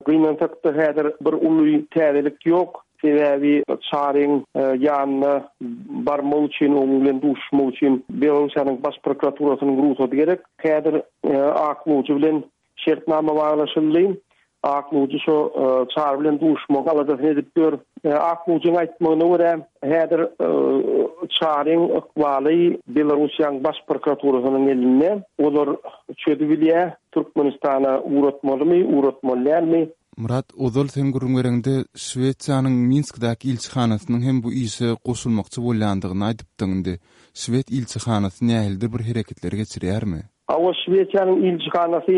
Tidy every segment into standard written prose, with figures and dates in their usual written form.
gynantakda häder bir uluy täzelik ýok. Sebebi çaryň ýanyna barmak üçin, onuň bilen duşmak üçin Belarusyanyň baş prokuraturasynyň guruhsy gerek. Häder aklyjy bilen şertnama baglaşyldy. Aklyjy şo çar bilen duşmak alada edip ber. Aklyjyň aýtmagyna görä häder çaryň ykbaly Belarusyanyň baş prokuraturasynyň elinde. Olar çödi bilýär Türkmenistana uğratmalymy, uğratmalýarmy? Murat, ozal sen gurungerinde Şweýçanyň Minskdäki ilçihanasynyň hem bu işe goşulmakçy bolýandygyny aýdypdyňdy. Şweýç ilçihanasy nähildir bir hereketler geçirýärmi? Awa Şweýçanyň ilçihanasy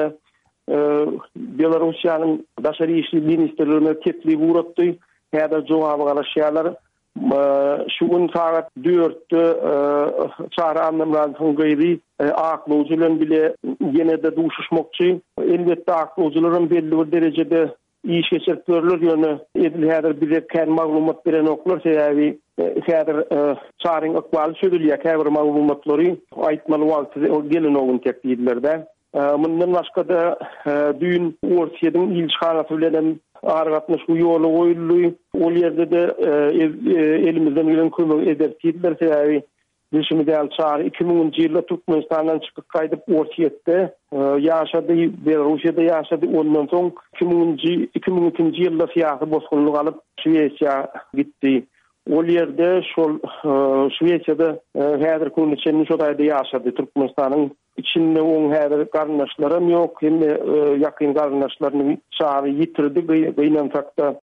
Belarusyanyň daşary işler ministrligine teklip uğratdy. Häzir jogaby galaşýarlar. Şu gün saat 4'te çara anlamlardan gayri aklyjy bilen bile ýene de duşuşmakçy. Elbetde aklyjylaryň belli bir derejede iş geçirip görülür ýöne edilýär bize kän maglumat beren oklar sebebi häzir çaryň ykbaly söýülýär käbir maglumatlary aýtmaly wagty gelen ogun tekdiýdiler. Mundan başga da düýün Orsiýadyň ilçihanasy bilen argatnaş bu ýoly goýuldy. Ol ýerde de elimizden gelen kömek ederdiler sebebi düşünmedel çar 2000-nji ýylda Türkmenistandan çykyp gaýdyp Orsiýetde ýaşady, Belarusyada ýaşady. Ondan soň 2002-nji ýylda syýasy bosgunlyk alyp Şweýçe gitdi. Ol ýerde şol Şweýçede häzir köňçeni şo daýda ýaşady. Türkmenistanyň içinde oň häzir garnaşlarym ýok, hem ýakyn garnaşlaryny çary ýitirdi. Beýnentakda